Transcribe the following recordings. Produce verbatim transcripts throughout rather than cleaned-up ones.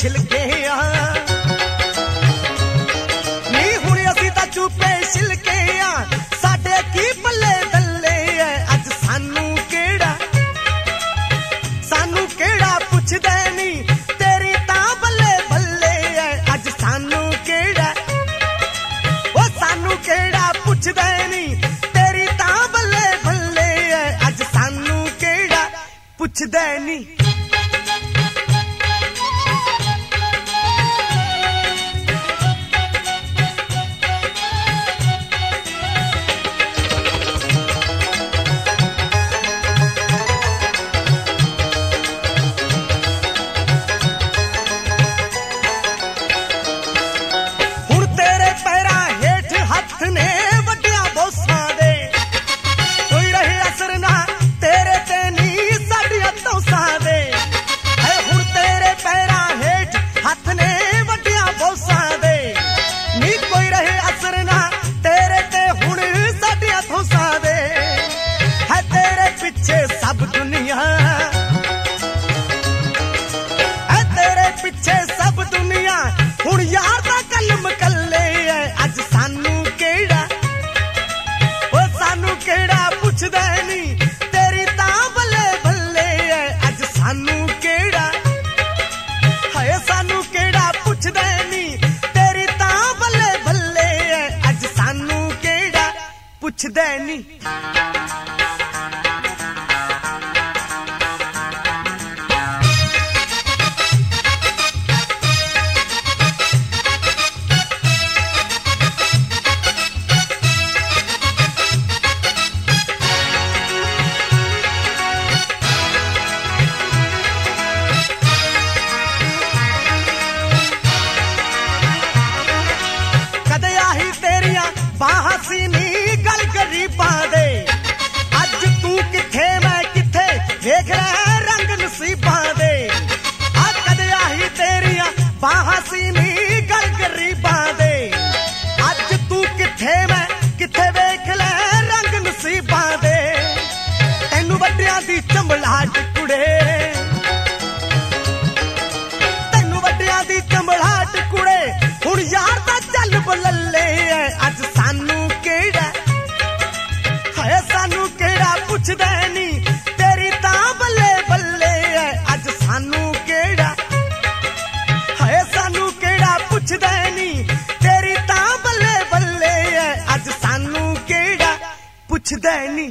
छिलके आ नी हुण असीं तां चुपे छिलके आ साडे की पल्ले दल्ले ऐ अज सानू केड़ा सानू केड़ा पुछदे नी तेरी तां बल्ले बल्ले ऐ अज सानू केड़ा ओ सानू केड़ा पुछदे नी तेरी तां बल्ले बल्ले ऐ अज सानू केड़ा पुछदे नी सब दुनिया है तेरे पिछे सब दुनिया हुण यार दा कलम कल्ले है अज सानू केड़ा ओ सानू केड़ा पुछदे नी तेरी तां बल्ले बल्ले है अज सानू केड़ा हाय सानू केड़ा पुछदे नी तेरी तां बल्ले बल्ले है अज सानू केड़ा पुछदे नी बाहसीनी गल गरीबां दे अज तू किथे मैं किथे देख रहा रंग नसीबां दे आ कदे आही तेरियां बाहसीनी गल गरीबां दे अज तू किथे मैं किथे वेख ले रंग नसीबां दे तैनू वड्डियां दी चंबलाहट कुड़े तैनू वड्डियां दी चंबलाहट कुड़े हुण यार दा चल बल्ले अज सानू केड़ा हाय सानू केड़ा पुछदे नी तेरी तां बल्ले बल्ले ऐ अज सानू केड़ा हाय सानू केड़ा पुछदे नी तेरी तां बल्ले बल्ले ऐ अज सानू केड़ा पुछदे नी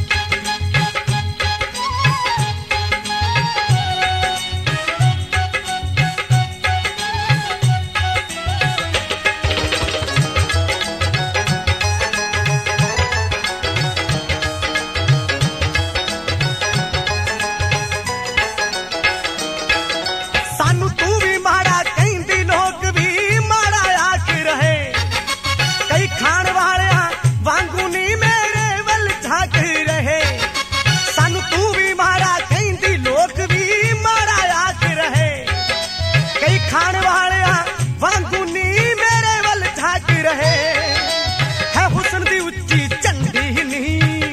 सानू तू भी माड़ा कहंदी लोग भी माड़ा आख रहे कई खाण वालियां वांगू नी मेरे वल झाक रहे सानू तू भी माड़ा कहंदी लोग भी माड़ा आख रहे कई खाण वालियां वांगू नी मेरे वल झाक रहे है हुस्न दी उच्ची झंडी नी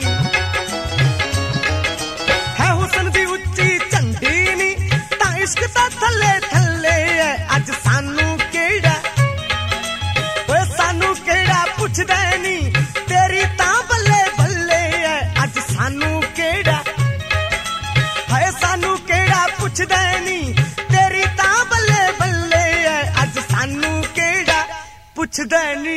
है हुस्न दी उच्ची झंडी नी तां इश्क दा थल्ले थल्ले है अज सानू केड़ा ओए सानू केड़ा पुछदे नी तेरी तां बल्ले बल्ले है अज सानू केड़ा हाय सानू केड़ा पुछदे नी तेरी तां बल्ले बल्ले है अज सानू केड़ा पुछदे नी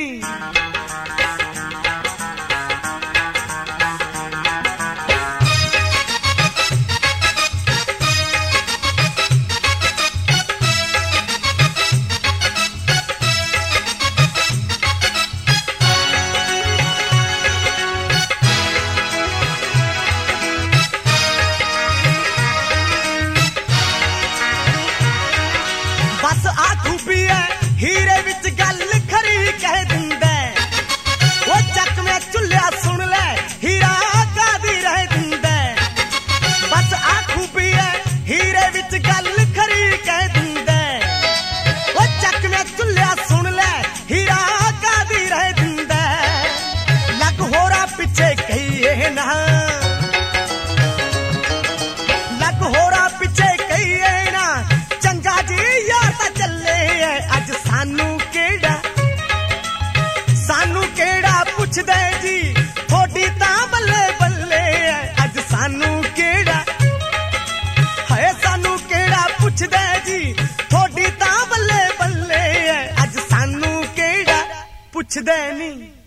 बस आ खूबी है हीरे विच गल खरी कह दिंदा वो चक में चुल्लिया सुन ले हीरा कादी रह दिंदा बस आ खूबी है हीरे विच गल खरी कह दिंदा वो चक में चुल्लिया सुन ले हीरा कादी रह दिंदा लग होरा पिछे कहिए ना लग होरा पिछे कहिए ना चंगा जी यार ਪੁੱਛਦੇ ਨਹੀਂ।